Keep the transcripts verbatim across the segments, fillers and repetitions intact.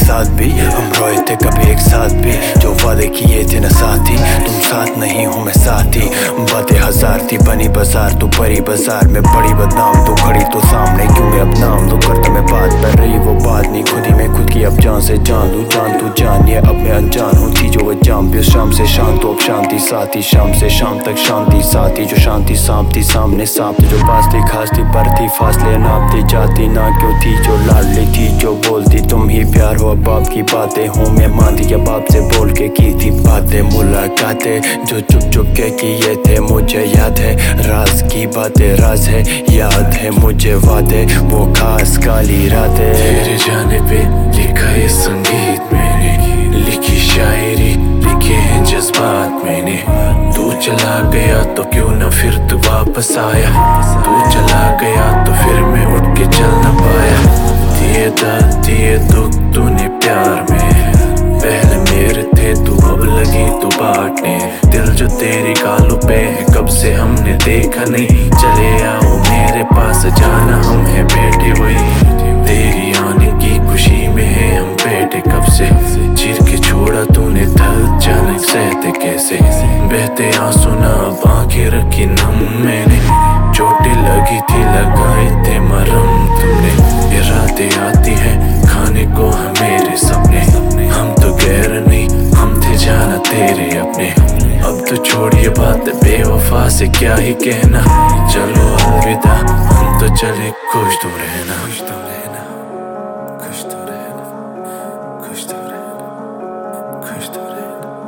साथ भी, हम रोए थे कभी एक साथ भी, जो वादे किए थे न साथी, तुम साथ नहीं हो मैं साथी। बातें हजार थी बनी बाजार, तू परी बाजार में बड़ी बदनाम, तू खड़ी तो सामने क्यों मैं अब नाम दो करता मैं बात कर रही वो बात नहीं, खुद ही मैं खुद की अब जान से जान लूं, जान तू जान ये अब मैं अनजान हूँ, थी जो वो जाम भी शाम से शाम तो अब शांति साथी, शाम से शाम तक शांति साथी, जो शांति सांप थी सामने सांप थी, जो पास थी खास थी बढ़ती फासले नापती जाती ना क्यों थी, जो लाडली थी जो बोलती तुम ही प्यार हो, अब बाप की बातें हूँ मैं मानती क्या बाप से बोल के की थी बातें, मुलाकातें जो चुप चुप के किए थे मुझे याद है, राज की बातें राज है, याद है मुझे वादे वो खास काली रातें। तेरे जाने पे लिखा ये संगीत मैंने, लिखी शायरी लिखे हैं जज्बात मैंने, तू चला गया तो क्यों न फिर तू वापस आया, तू चला गया तो फिर मैं उठ के चल न पाया, दिए दर्द दिए दुख तूने प्यार में, पहले मेरे थे तू अब लगी तू बांटने, दिल जो तेरी गालों पे है कब से हमने देखा नहीं, चले आओ मेरे पास जाना हम है बैठे वही, तेरी आने की खुशी में है हम बैठे कब से, चीर के छोड़ा तूने दर्द जाने सहते कैसे, बहते आंसू ना अब आंखें रखी नम मैंने, चोटें लगी थी लगाए थे मरहम तुमने, ये रातें आती है खाने को हम मेरे सपने, हम तो गैर नहीं हम थे जाना तेरे अपने, अब तो छोड़िए बात बेवफा से क्या ही कहना, चलो अलविदा हम तो चले खुश तो रहना, खुश तो रहना, खुश तो रहना, खुश तो रहना, खुश तो रहना।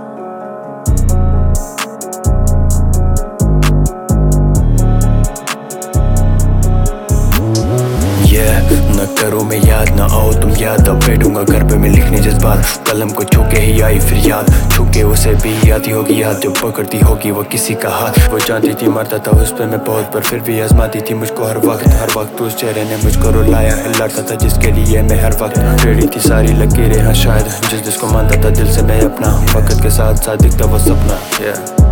न करो मैं याद न आओ तुम याद, अब बैठूंगा घर पे मैं लिखने जज्बात, कलम को छू के ही आई फिर याद, छू के उसे भी आती होगी याद, जो पकड़ती होगी वो किसी का हाथ, वो जानती थी मरता था उस पे मैं बहुत पर फिर भी आजमाती थी मुझको हर वक्त, हर वक्त उस चेहरे ने मुझको रुलाया है, लड़ता था जिसके लिए मैं हर वक्त, रेडी थी सारी लकीरें हाँ शायद, जिस जिसको मानता था दिल से मैं अपना, वक्त के साथ साथ दिखता वो सपना। yeah.